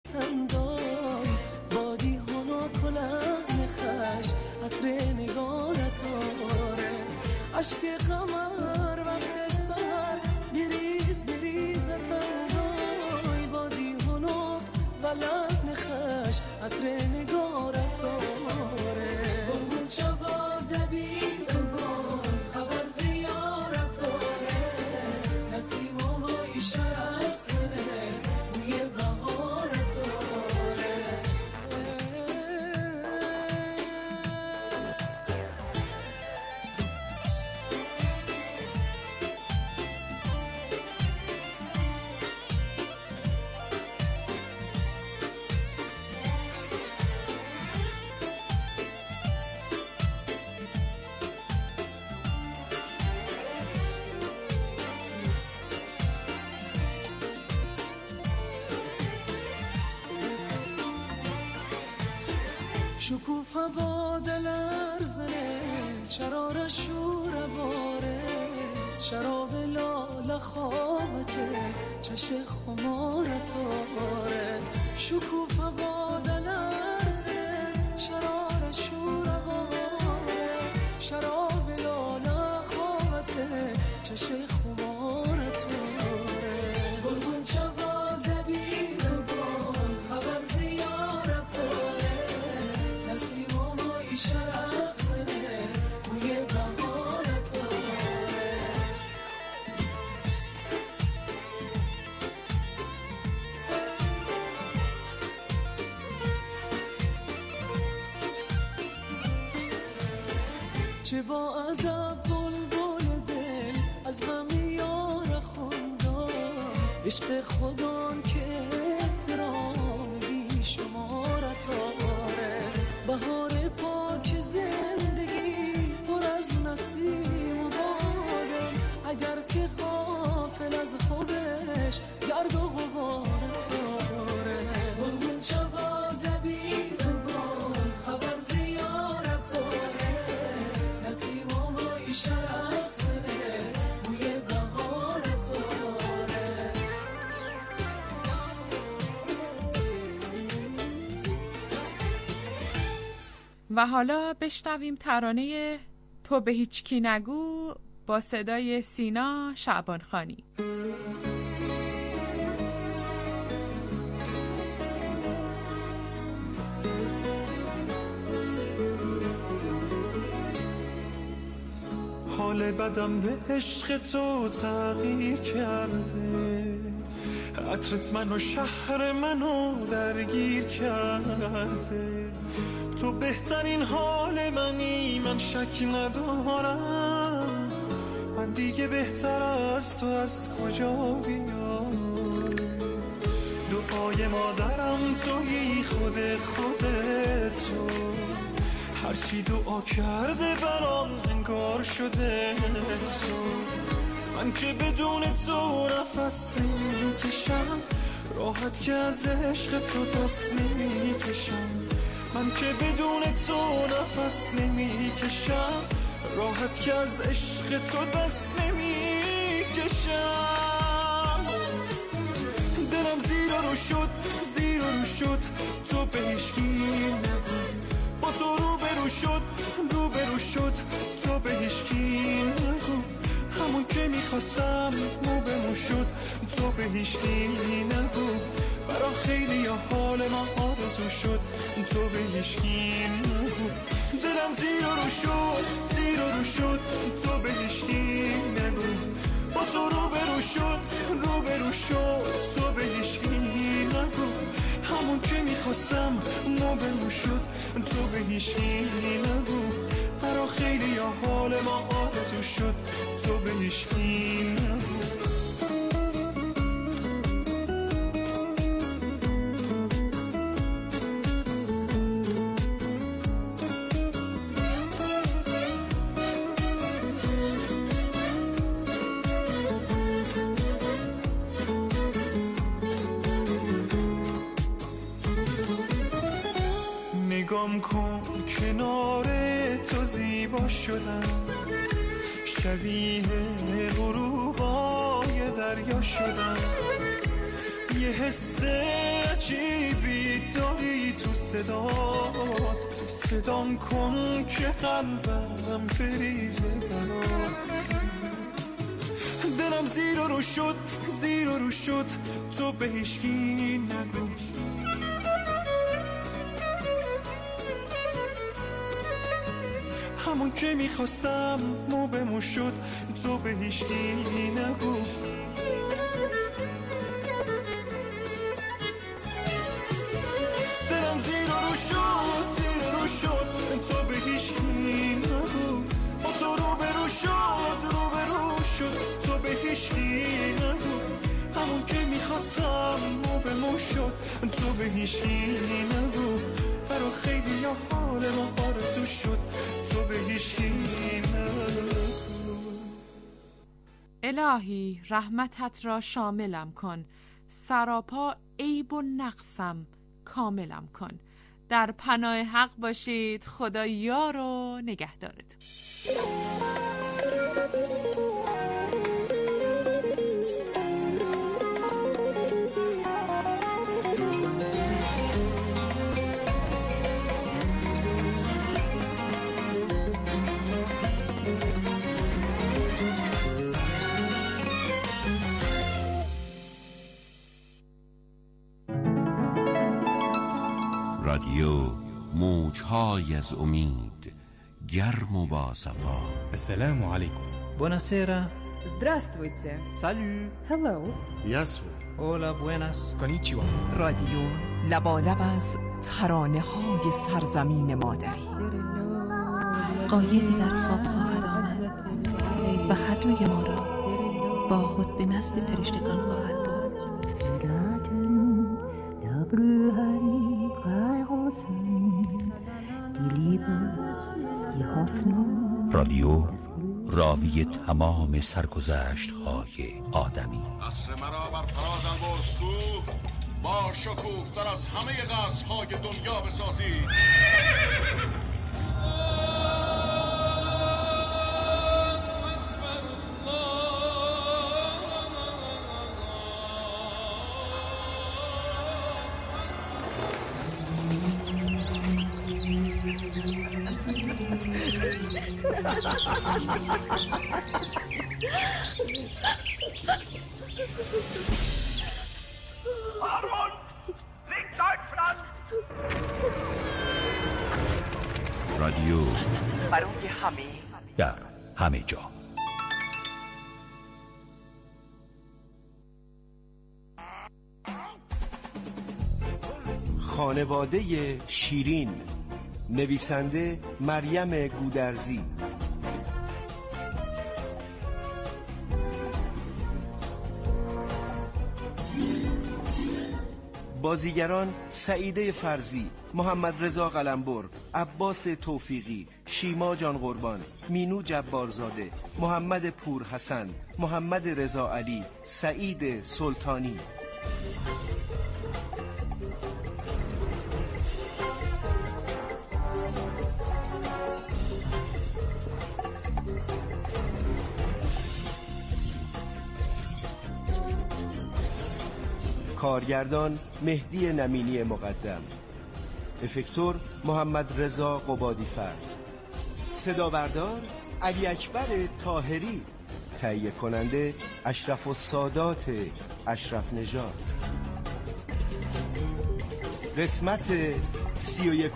تندای بادی هنو کلن خش عطر نگارت آره عشق قمر وقت سر بریز بریز تندای بادی هنو کلن خش عطر نگارت آره بگون چواز بیتون کن خبر زیارت آره نسیم و وای شرف سنه بوی بهارت آره شکوفه با دل ارزنه چرار شور باره شراب لاله خوابته چش خمارت آره شکوفه با دل ارزنه شرار شور باره شراب لاله خوابته چش خمارت آره گلگون چواز بیزو کن خبر زیارت آره نسیم و وای شرف سنه بوی بهارت آره چه با ادب بلبل دل از غم یار خوندم عشق خودان که احترام بی شمارت آره بهار پاک زندگی پر از نسیم و بادم اگر که غافل از خودش گرد و غبارت آره بگون چواز بیتون کن خبر زیارت آره نسیم و وای شرف سنه بوی بهارت آره و حالا بشنویم ترانه تو به هیچ کی نگو با صدای سینا شعبانخانی. حال بدم به عشق تو تغییر کرده عطرت منو شهر منو درگیر کرده تو بهترین حال منی من شک ندارم من دیگه بهتر از تو از کجا بیام دعای مادرم تویی خود تو هرچی دعا کرده برام انگار شده تو من که بدون تو نفس نمیکشم راحت که از عشق تو دست نمیکشم من که بدون تو نفس نمیکشم راحت که از عشق تو دست نمیکشم دلم زیر رو شد تو به هیچکی نگو با تو روبرو شد تو به هیچکی نگو همون که میخواستم مو به مو شد تو به هیچکی نگو برا خیلی ها حال من آرزو شد تو به هیچکی نگو دلم زیر رو شد تو به هیچکی نگو با تو روبرو شد تو به هیچکی نگو همون که میخواستم مو به مو شد تو به هیچکی نگو برا خیلی ها حال ما آرزو شد تو به هیچکی نگو نگام کن کنار تو زیبا شدم شبیه غروبای دریا شدم یه حس عجیبی تو صدات، صدام کن که قلبم بریزه برات. دلم زیر و رو شد، زیر و رو شد، تو به هیچکی نگو. همون که میخواستم مو به مو شد، تو به هیچکی نگو. دلم زیر و رو شد، زیر و رو شد، تو به هیچکی نگو. با تو رو به رو شد، رو به رو شد، تو به هیچکی نگو. همون که میخواستم مو به مو شد، تو به هیچکی نگو. برا خیلی یا حال ما آرزو شد، تو به هیچکی نگو. الهی رحمتت را شاملم کن، سراپا عیب و نقصم کاملم کن. در پناه حق باشید، خدا یار و نگهدارتون. رادیو موج‌های از امید، گرم و با صفا. السلام علیکم. Buonasera. Здравствуйте. Salut. Hello. Yasu. Hola, buenas. Konnichiwa. رادیو لبالب از ترانه های سرزمین مادری. قایقی در خواب خواهد آمد و هر دوی ما را با خود به نزد فرشتگان خواهد برد. رادیو راوی تمام سرگذشت‌های آدمی. عصر مرا بر فرازم برز تو، با شکوه تر از همه قصرهای دنیا بسازی. رادیو برای همه، در همه جا. خانواده شیرین، نویسنده مریم گودرزی، بازیگران سعیده فرزی، محمد رضا قلمبر، عباس توفیقی، شیما جان قربان، مینو جبارزاده، محمد پور حسن، محمد رضا علی، سعید سلطانی. کارگردان مهدی نمینی مقدم، افکتور محمد رضا قبادی‌فر، صدابردار علی اکبر طاهری، تهیه کننده اشرف السادات اشرف نژاد. قسمت 31.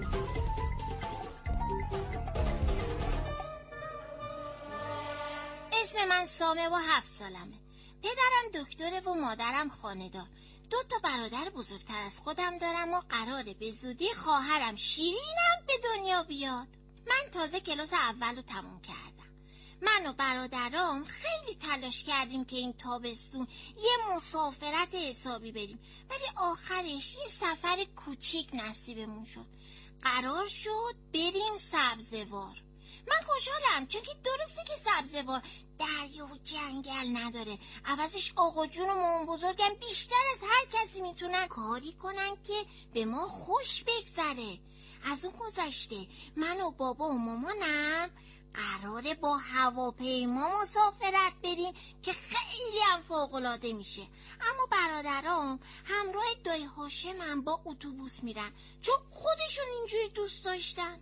اسم من سامه و 7 سالمه. پدرم دکتره و مادرم خانه‌دار. 2 برادر بزرگتر از خودم دارم و قراره به زودی خواهرم شیرینم به دنیا بیاد. من تازه کلاس اول رو تموم کردم. من و برادرام خیلی تلاش کردیم که این تابستون یه مسافرت حسابی بریم، ولی آخرش یه سفر کوچیک نصیبمون شد. قرار شد بریم سبزوار. من خوشحالم چون که درسته که سبزوار دریا و جنگل نداره، عوضش آقا جون و مامان بزرگم بیشتر از هر کسی میتونن کاری کنن که به ما خوش بگذره. از اون گذشته من و بابا و مامانم قراره با هواپیما مسافرت بریم که خیلی هم فوق‌العاده میشه. اما برادرام همراه دایی هاشمم با اتوبوس میرن چون خودشون اینجوری دوست داشتن.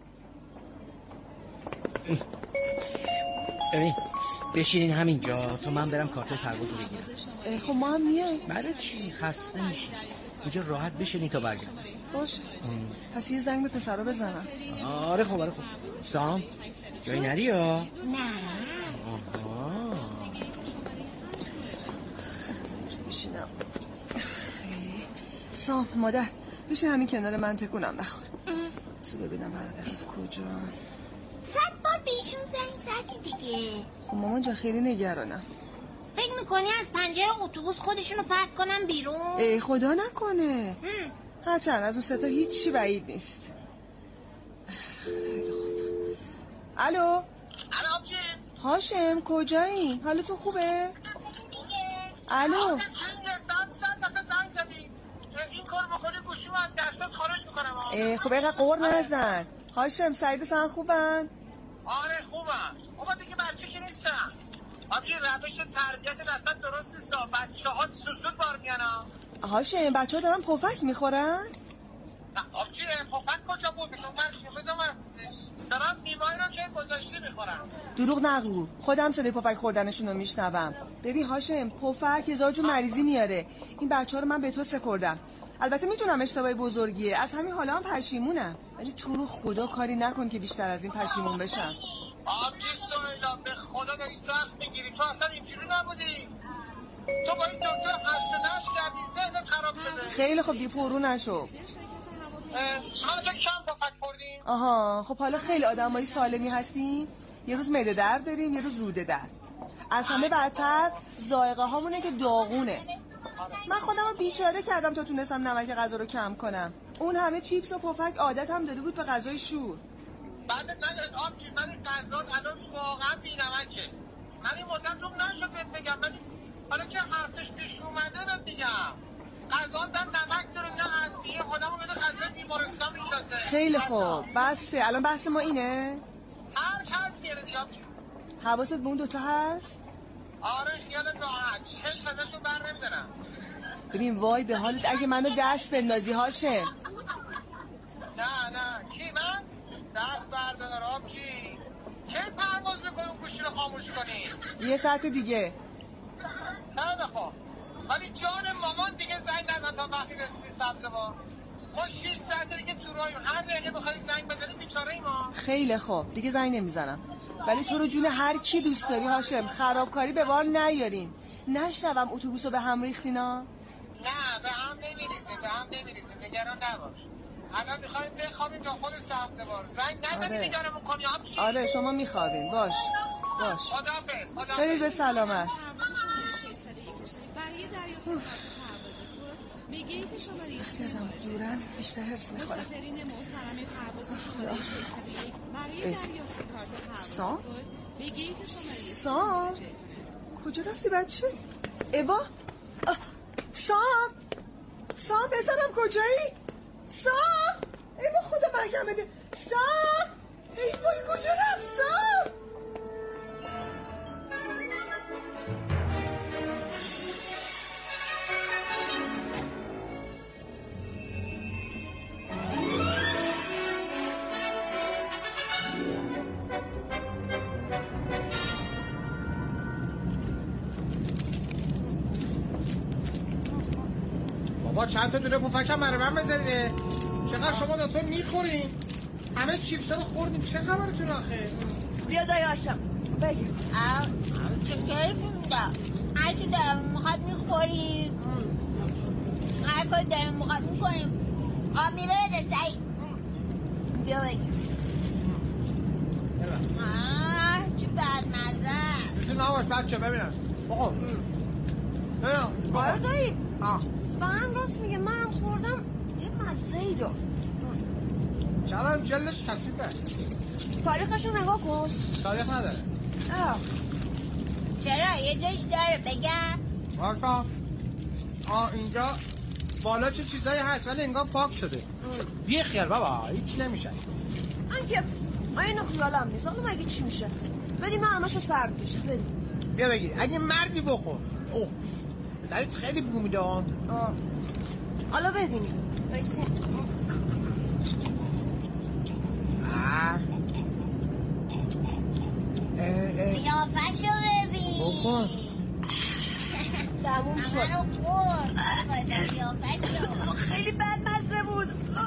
ببین بشینین همینجا تا من برم کارت پرواز رو بگیرم. خب ما هم میای. برای چی؟ خسته میشی. اینجا راحت بشینی تا برگردم. باشه. پس یه زنگ به پسرا بزنم. آره خوب. سام جایی نری یا؟ نه. بشینم. سام مادر بشین همین کنار من تکونم نخور. بسو ببینم برادرت کجا. 100 بار بهشون زنگ زدی دیگه. خب مامان جا خیلی نگرانم. فکر میکنی از پنجره اتوبوس خودشونو پرت کنن بیرون؟ ای خدا نکنه. هرچند از اون سه تا هیچی بعید نیست. خیلی خوب. الو هاشم کجایی؟ حالتون خوبه؟ الو این کار بخوری گوشیمو از دستاز خارج میکنم. خب اینقدر قور نزن. هاشم سعید سن خوبن؟ آره خوبم. اما دیگه بچه که نیستم. آبجی روش تربیت دستت درست نیست. بچه ها سوسود بار میانم. هاشم بچه ها دارن پفک میخورن؟ نه آبجی پفک کجا بود؟ من دارم میوای رو که گذاشتی میخورم. دروغ نگو. خودم صدای پفک خوردنشون رو میشنوم. ببین هاشم پفک هزار جو مریضی میاره. این بچه ها رو من به تو سپردم. البته میتونم اشتباه بزرگیه، از همین حالا هم پشیمونم، ولی تو رو خدا کاری نکن که بیشتر از این پشیمون بشم. آبجی سویلا به خدا داری سخت میگیری. تو اصلا اینجوری نبودی. تو با این دکتر هشت و نشت کردی ذهنت خراب شده. خیلی خوب دیگه پرو نشو. حالا تو کم پفک خوردیم. آها خب حالا خیلی آدمایی سالمی هستیم. یه روز معده درد داریم، یه روز روده درد. از همه بدتر ذائقه هامونه که داغونه. من خودم رو بیچاره کردم تا تونستم نمک غذا رو کم کنم. اون همه چیپس و پفک عادت هم داده بود به غذای شور. بعد نگرد آبجی من این غذا الان واقعا بی نمکه. من این مدت روم نشد بهت بگم، ولی حالا که حرفش پیش اومده بهت میگم غذا در نمک داره نه ادویه. آدمو بده غذای بیمارستان میندازه. خیلی خوب بسه. الان بحث ما اینه. حرف میاره دیگه آبجی. حواست به اون دوتا هست؟ آره خیالت راحت. چش ازشون بر نمیدارم. ببین وای به حالت اگه منو دست بندازی هاشه. نه کی من؟ دست بردار آبجی. کی پرواز میکنیم گوشی رو خاموش کنی؟ یه ساعت دیگه. نه خواه ولی جان مامان دیگه زنگ نزن تا وقتی رسیدی سبزوار. ما 6 ساعت دیگه تو راهیم. هر دقیقه بخوای زنگ بزنی بیچاره ای ما. خیلی خوب دیگه زنگ نمیزنم. ولی تو رو جون هر کی دوست داری هاشم خرابکاری به بار نیارین. نشنوم اتوبوسو به هم ریختینا. نه به هم نمیریسیم نگران نباش. الان میخوایم بخوابیم تا خود سبزوار. زنگ نزنی میدارم اون کنی آبجی. آره شما میخوابین. باش خداحافظ. خیلی به سلامت. بستی ازم دورن بیشتر حرس میخورم. سام کجا رفتی بچه؟ ایوا سام بزنم کجایی؟ سام ایوا خدا مرگم بده. سام ایوای کجا رفت سام؟ بابا چند تا دونه پفک هم برای من بذارینه. چقدر شما دوتا میخورین؟ همه چیپس رو خوردیم. چه خبرتون آخه؟ بیا دایی هاشم بگی چه کریفی میدم. هرچی دارم میخواد میخوریم، هر کاری دارم میخواد میکنیم. آب میبره سعید بیا بگی. چه بدمزه است. نباش بچه ببینم بخور. آره دایی سام راست میگه. من خوردم یه مزهی دار. چرا جلدش کثیفه. تاریخشو نگاه کن. تاریخ نداره. چرا یه جایش داره بگم. اینجا بالا چه چیزایی هست ولی انگار پاک شده. بی خیال بابا هیچ نمیشه. من که اینو خیالم نیست. حالا مگه چی میشه؟ بدیم من همشو سر میکشم. بدیم بیا بگیر اگه مردی بخور. اوه سرت خیلی بو میده. حالا ببینیم. قیافشو ببین. بکن تموم شد. منو خورد. قیافشو خیلی بدمزه بود.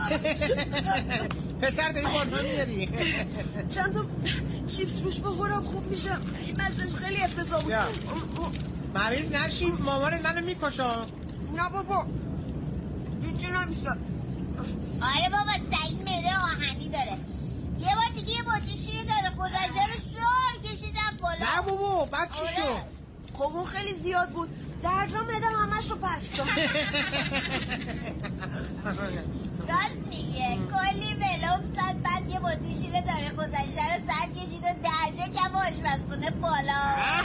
پسر داری بارها میاری. چند تا چیپس روش بخورم خوب میشه. خیلی مزهش خیلی افتضاح بود. مریض نشیم مامانت منو میکشم. نه بابا هیچی نمیشه. آره بابا سعید معده آهنی داره. یه بار دیگه یه بطری شیر داره گذشته رو سر کشیدم بالا. نه بابا بعد چی شد؟ خب اون خیلی زیاد بود. در جا معدم همش رو پس داد. راست میگه کلی بلوم زد بعد یه بطری شیر داره گذشته رو سر کشید و درجا کم آشپزخونه بالا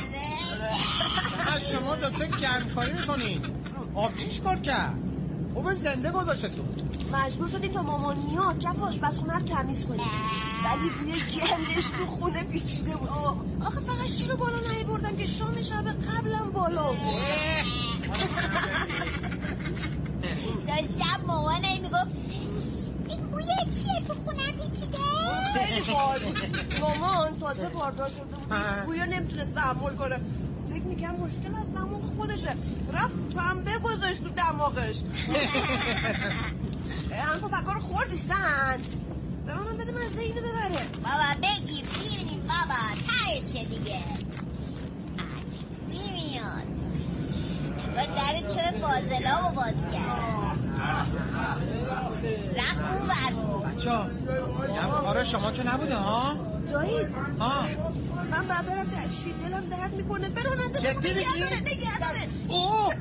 از شما دوتا گرمکاری میکنین. آبجی چی کار کرد؟ خوب زنده گذاشته تو. مجبور شدیم تا مامان میاد کف آشپزخونه رو تمیز کنیم. ولی بوی گندش تو خونه پیچیده بود. آخه فقط شیر رو بالا نیاوردم که شام شب قبلم بالا بود. داشتم مامان میگفت این بوی چیه تو خونه پیچیده؟ خیلی باری. مامان تازه باردار شده بود. بویا نمیتونست تحمل کنه. فکر میکنم مشکل از دماغ خودشه. رفت پنبه گذاشت تو دماغش. هم پفکا رو خوردی سند. به منم بده من اینو ببره. بابا بگیر ببینیم بابا تهشه دیگه. عجبی میاد. انگار در چه فاضلا رو باز کرد. رفت اون ور. بچه ها کار شما که نبوده ها؟ دایی من باید برم دستشوی دلم درد میکنه. بروننده بگو نگه داره. اوه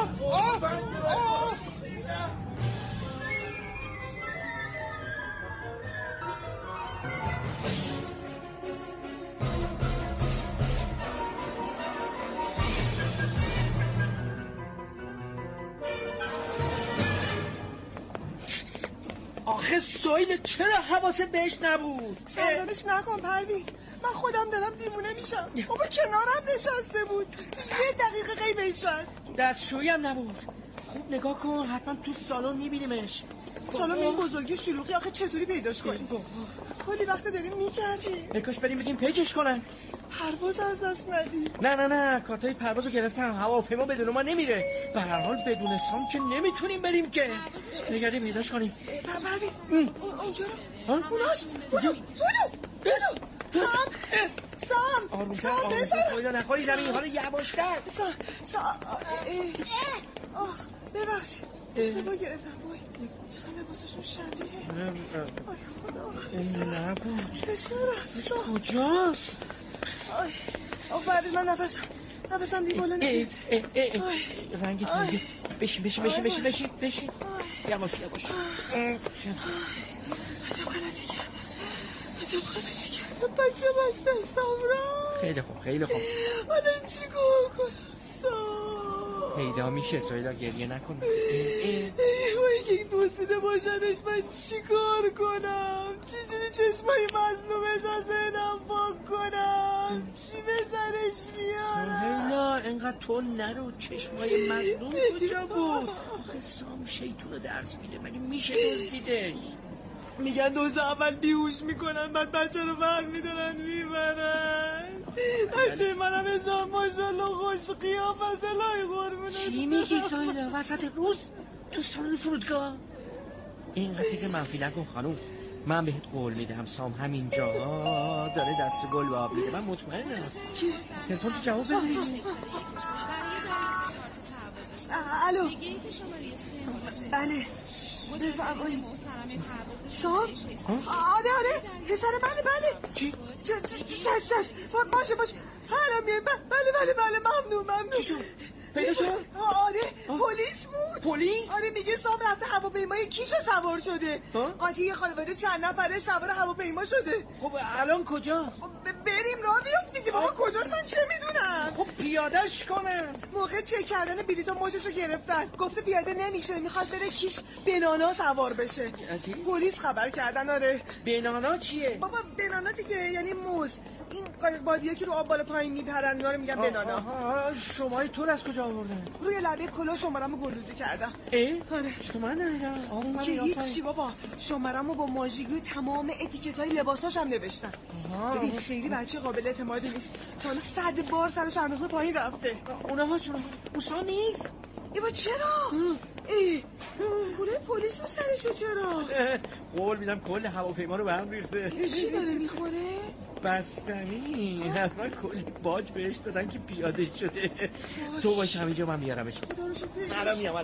آخه سویل چرا حواست بهش نبود؟ سردمش نکن پرویز. من خودم دارم دیوونه میشم. بابا کنارم نشسته بود. یه دقیقه غیب ایستاد. دستشویی هم نبود. خوب نگاه کن حتما تو سالن میبینیمش. سالن این بزرگی شلوغی آخه چطوری پیداش کنیم؟ کلی وقت داریم میکردیم. بکاش بریم بگیم پیجش کنن. پرواز از دست ندی. نه کارتای پروازو گرفتم. هواپیما بدون ما نمیره. به هر حال بدون سام که نمیتونیم بریم که. نگردیم پیداش کنیم. پرویز اونجا اوناش بودو سام آرومتر خواهیلا نخوری زمین. حالا یواشتر سام ببخش اشتباه گرفتم. وای چرا لباسشون شبیه. آی خدا نبود. پسرم کجاست؟ پرویز من نفسم دی بالا نمید. رنگی تنگی. بشین یواش عجب غلطی کردم. بچه بست دستم را. خیلی خوب حالا چی کنم؟ پیدا میشه سویلا گریه نکن. که دوستیده باشدش من چی کار کنم؟ چجوری چشمای مظلومش از ذهنم پاک کنم؟ چی به سرش میارم؟ سویلا انقدر تو نرو. چشمای مظلوم کجا بود؟ آخه سام شیطونو درس میده. مگه میشه دزدیدش؟ میگن دوز اول بیهوش میکنن بعد بچه رو بر میدارن میبرن. بچه منم ازا ماشالله خوش قیافت لای قربونه. چی میگی سویلا وسط روز تو سالن فرودگاه؟ اینقدر که منفی نکن خانوم. من بهت قول میدم سام همینجا داره دست گل به آب میده. من مطمئنم. تلفن تو جواب بدید. الو بله بفرمایید. سام؟ آره پسر بله چی؟ باشه هرم میایم. بله ممنون. چی شد؟ پیدا شد؟ آره پلیس بود. پلیس؟ آره میگه سام رفته هواپیمای کیشو سوار شده. قاطی یه خانواده چند نفره سوار هواپیما شده. خب الان کجا؟ بریم راه بیفتیم دیگه بابا کجاست من چه میدونم. خب پیادهش کنم. موقع چک کردن بلیط و موجشو گرفتن گفته پیاده نمیشه میخواد بره کیش بنانا سوار بشه. پلیس خبر کردن. آره بنانا چیه؟ بابا بنانا دیگه یعنی موز. این قایق بادیه که رو آب بالا پایین میپرن اونا رو میگن بنانا. شماره تو از کجا آوردن؟ روی لبه کلاه شماره‌مو گلوزی کردم. آره من ندیدم. که هیچی بابا شماره‌مو با ماژیک تمام اتیکتای لباساش هم نوشتم. ببین خیلی بچه قابل اعتمادی نیست. تا 100 بار سرش انداخته پایین رفته. اونها چون اوسا نیست. ایوا چرا؟ پول پلیس رو سرشو چرا؟ قول میدم کل هواپیما رو به هم ریخته. چی داره میخوره؟ بستنی. حتما کلی باج بهش دادن که پیاده شده. تو باش همینجا من میارمش. خدا رو شکر. الان میام.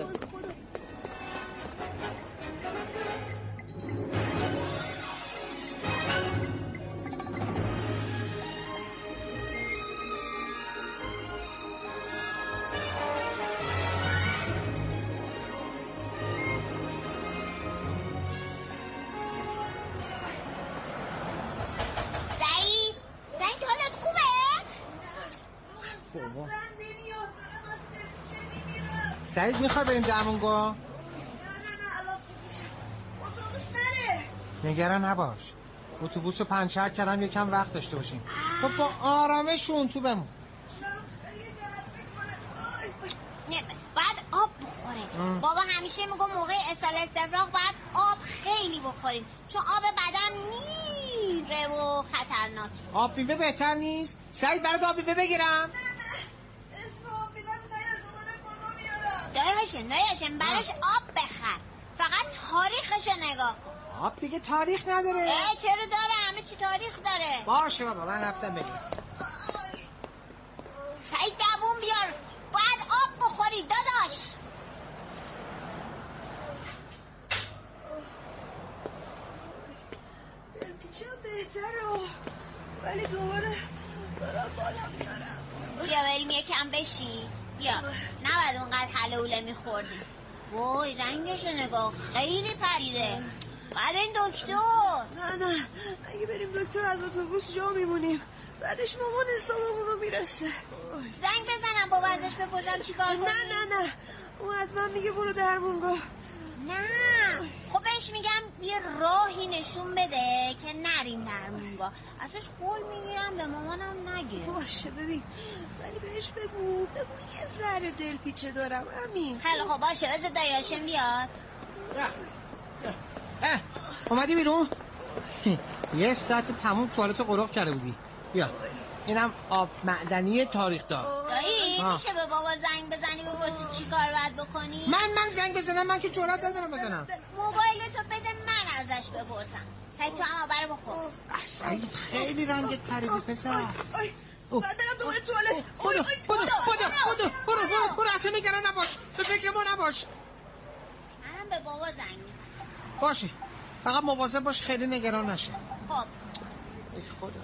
سعید میخوای بریم درمونگاه؟ نه الان میشه. اتوبوس نره. نگران نباش. اتوبوس رو پنچر کردم یکم وقت داشته باشیم. خب با آرامشون تو بمون. باید آب بخوره. بابا همیشه میگم موقع اسهال استفراغ باید آب خیلی بخوریم چون آب بدن میره و خطرناک. آب میوه بهتر نیست؟ سعید برات آب میوه بگیرم؟ دایاشم براش آب بخر. فقط تاریخش نگاه کن. آب دیگه تاریخ نداره. چرا داره؟ همه چی تاریخ داره. باشه بابا من رفتم بگیرم. سعید دووم بیار. باید آب بخوری داداش. دلپیچه بهتره ولی دوباره برام بالا میارم. بیا بریم یکم بشی. بیا نباید اونقدر حلوله میخوردی. وای رنگشو نگاه خیلی پریده. بعد این دکتر. نه اگه بریم دکتر از اتوبوس جا میمونیم. بعدش مامان حسابمون رو میرسه. زنگ بزنم بابا ازش بپرسم چیکار کنی؟ نه اون حتما میگه برو درمونگاه. نه خب بهش میگم یه راهی نشون بده که نریم درمونگاه. ازش قول میگیرم به مامانم نگه. باشه ببین ولی بهش بگو یه ذره دلپیچه دارم همین. خیلی خب باشه بذار دایاشم بیاد. اومدی بیرون؟ یه ساعت تموم توالت قرق کرده بودی. بیا اینم آب معدنی تاریخ دار. دایی میشه به بابا زنگ بزنی بپرسی چی کار باید بکنی؟ من زنگ بزنم؟ من که جرئت ندارم بزنم. موبایلتو بده من ازش بپرسم. سعید تو هم آبر بخور. سعید خیلی رنگت پریده پسر. بعد برم دوباره توالت. برو اصلا نگران نباش. به فکر ما نباش. منم به بابا زنگ میزنم. باشه فقط مواظب باش خیلی نگران نشه. خب ای خدا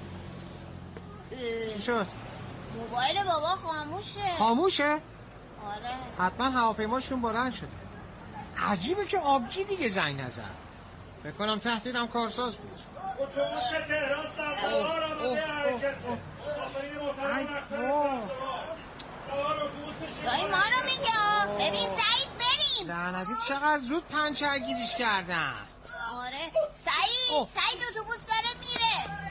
چی شد؟ موبایل بابا خاموشه؟ آره حتما هواپیماشون بلند شده. عجیبه که آبجی دیگه زنگ نزد. فکر کنم تهدیدم کارساز بود. اتوبوس تهران سوار آمده حرکته. دایی ما رو میگه. ببین سعید بریم. لعنتی چقدر زود پنچرگیریش کردن. آره سعید اتوبوس داره میره.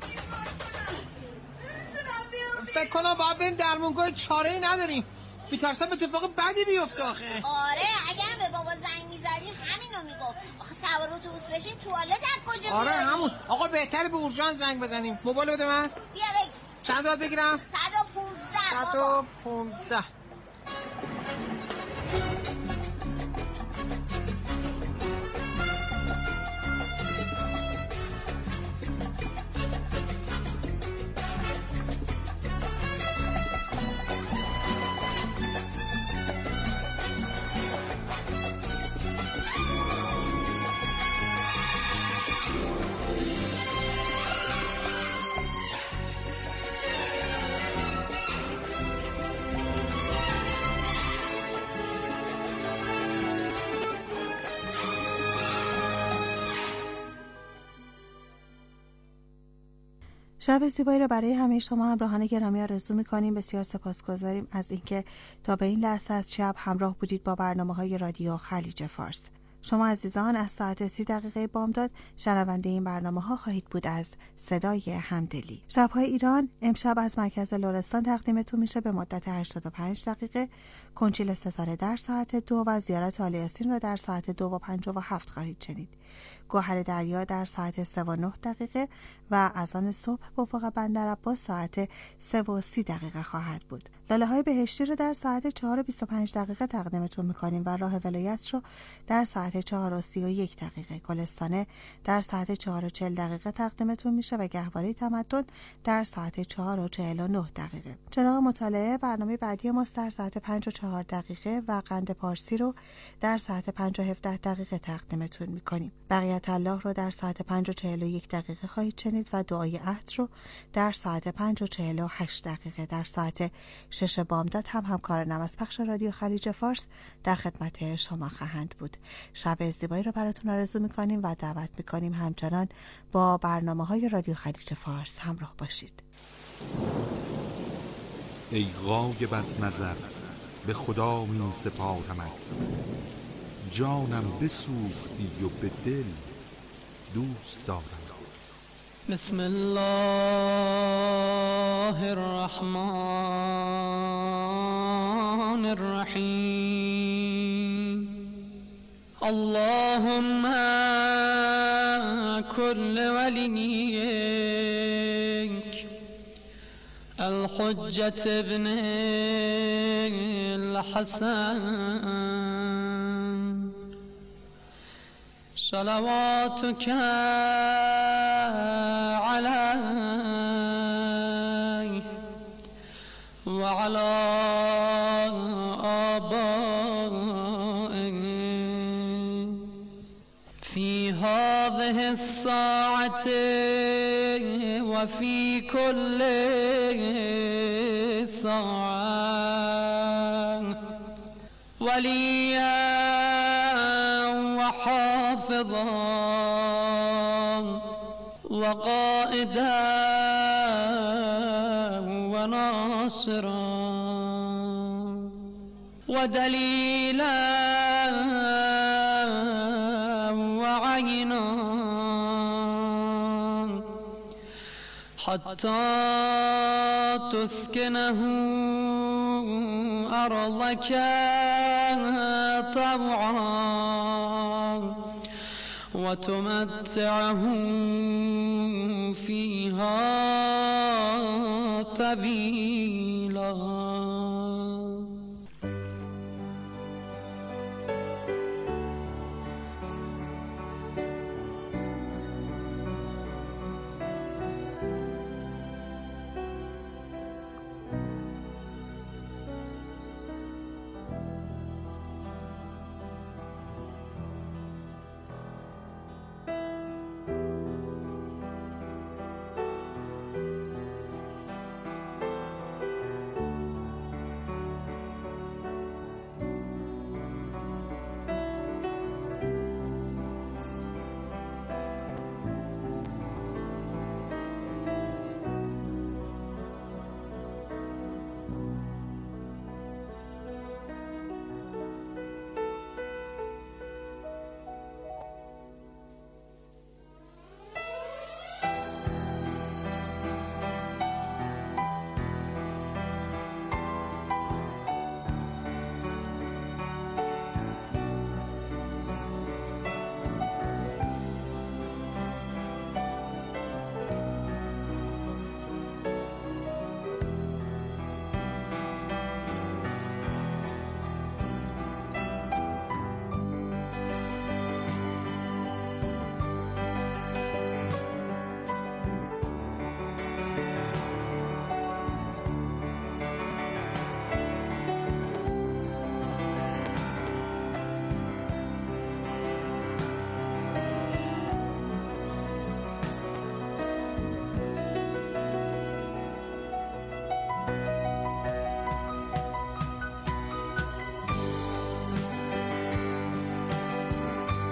فکر کنم باید بریم درمونگاه چاره‌ای نداریم. میترسم اتفاق بدی بیفته آخه. آره اگر به بابا زنگ میزدیم همینو میگفت. آخه سوار اتوبوس بشیم توالت از کجا آره بیاریم؟ همون. آقا بهتره به اورژانس زنگ بزنیم. موبایل بده من. بیا بگی. چند باید بگیرم؟ 115 115. شب زیبایی را برای همه شما همراهان گرامی آرزو می‌کنیم. بسیار سپاسگزاریم از اینکه تا به این لحظه از شب همراه بودید با برنامه‌های رادیو خلیج فارس. شما عزیزان از ساعت 30 دقیقه بامداد شنونده این برنامه‌ها خواهید بود از صدای همدلی. شب‌های ایران امشب از مرکز لرستان تقدیمتون میشه به مدت 85 دقیقه. کنچیل ستاره در ساعت 2 و زیارت آل یاسین را در ساعت 2:57 خواهید شنید. گوهر دریا در ساعت 3:09 دقیقه و اذان صبح به افق بندرعباس ساعت 3:30 دقیقه خواهد بود. لاله‌های بهشتی رو در ساعت 4:25 دقیقه تقدیمتون می‌کنیم و راه ولایت رو در ساعت 4:31 دقیقه. گلستانه در ساعت 4:40 دقیقه تقدیمتون میشه و گهواره تمدن در ساعت 4:49 دقیقه. چراغ مطالعه برنامه بعدی ما در ساعت 5:04 دقیقه و قند پارسی رو در ساعت 5:17 دقیقه تقدیمتون می‌کنیم. بقیت الله رو در ساعت 5:41 دقیقه خواهید شنید و دعای عهد رو در ساعت 5:48 دقیقه. در ساعت 6 بامداد هم همکارانم از پخش رادیو خلیج فارس در خدمت شما خواهند بود. شب زیبایی رو براتون آرزو می‌کنیم و دعوت می‌کنیم همچنان با برنامه‌های رادیو خلیج فارس همراه باشید. ای غایب از نظر به خدا می سپارمت، جانم بسوختی و به دل دوست دارم. بسم الله الرحمن الرحیم. اللهم كل وليك الحجة ابن الحسن صلواتك عليه وعلى آبائه في هذه الساعة وفي كل ساعة وليا وحافظا وقائدا وناصرا ودليلا وعينا حتى تسكنه أرضك طوعا وتمتعه فيها طويلا.